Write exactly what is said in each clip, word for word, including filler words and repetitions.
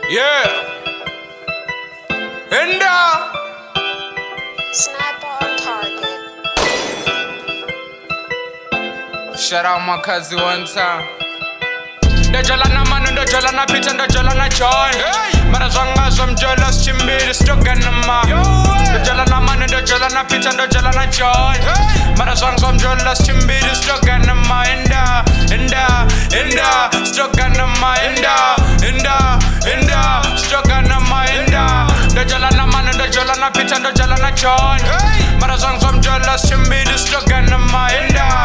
Yeah. And uh Sniper on target. shout out my cousin one time. Ndajala na manu, ndajala na pita, ndajala na join. Mara zwanga zwamjola stimbili stoka na ma. Ndajala na manu, ndajala na pita, ndajala na join. Mara zwanga zwamjola stimbili stoka na ma. Enda, enda, enda, stoka na ma. Enda, enda, enda, stoka na ma. Enda, ndajala na manu, ndajala na pita, ndajala na join. Mara zwanga zwamjola stimbili stoka na ma. Enda,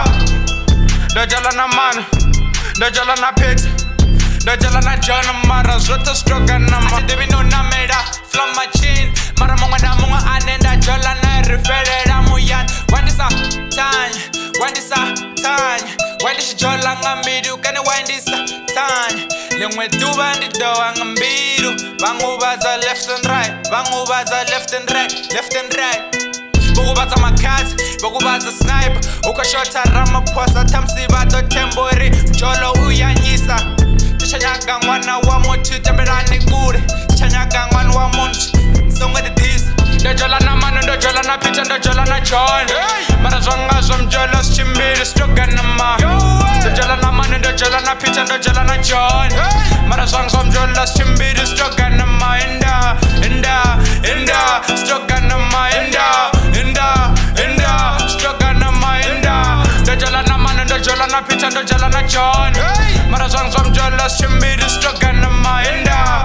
ndajala na manu, ndajala na pita, ndajala na jona mara zote stroga na ma. Ati debi no na mera from my chin. Mara monga na monga anenda jala na refere da muyan. Wandisa tanya, wandisa tanya. Wandishi jola ngambidu kani wandisa tanya. Lengwe duba ndi doa ngambidu. Bangu baza left and right, bangu baza left and right, left and right. Bokubaza makazi, bokubaza sniper. Ukashota Ramaphosa tamsiba to tembori. Mjolo uyanyisa. Chanyaga mwana wa motu tembelane kule. Chanyaga mwana wa motu nsonga di disa. Ndajala na manu, ndajala na pita, ndajala na join. Mara zwanga zwamjola stimbili stoka na ma. Ndajala na manu, ndajala na pita, ndajala na join. Mara zwanga zwamjola stimbili stoka na ma. Enda, enda, enda, stoka na ma. Enda, enda, enda, stoka na ma. Enda, ndajala na manu, ndajala na pita, ndajala na join. Mara zwanga zwamjola stimbili stoka na ma. Enda,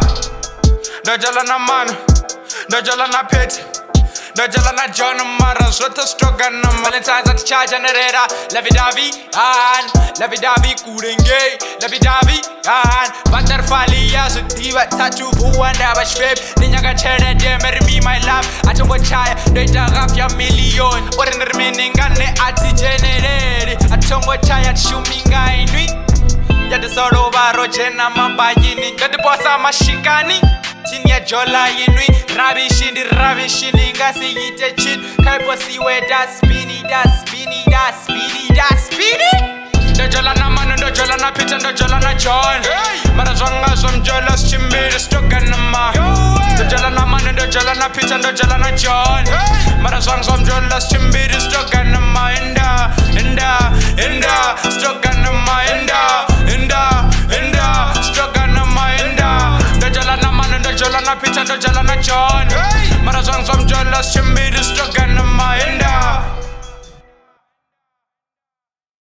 ndajala na manu, ndajala na pita, ndajala na jona mara zote stroga na ma. Valentine's at cha generera, lavidavi an, lavidavi kurenge, lavidavi an. Butterfly ya zudiva tatu buwanda bashweb. Ninyaga chene de mermi my love. Atongo chaya data gafya million. Ordinary meaning ane ati generere. Atongo chaya shuminga inwi. Yade soro baro jena mabayini. Yade bossa mashikani. Tinya jola yinwi. Rabi shindi, rabi shindi. Ngasi yite chit. Kaipo siwe da spini, da spini, da spini, da spini. Ndajala na manu, ndajala na pita, ndajala na join. Mara zwanga zwamjola stimbili stoka na ma. Ndajala na manu, ndajala na pita, ndajala na join. Mara zwanga zwamjola stimbili stoka na ma. Enda, enda, enda, stoka na ma. Enda, enda, enda, stoka na ma. Enda, ndajala na manu, ndajala na pita, ndajala na join. Mara zwanga zwamjola stimbili stoka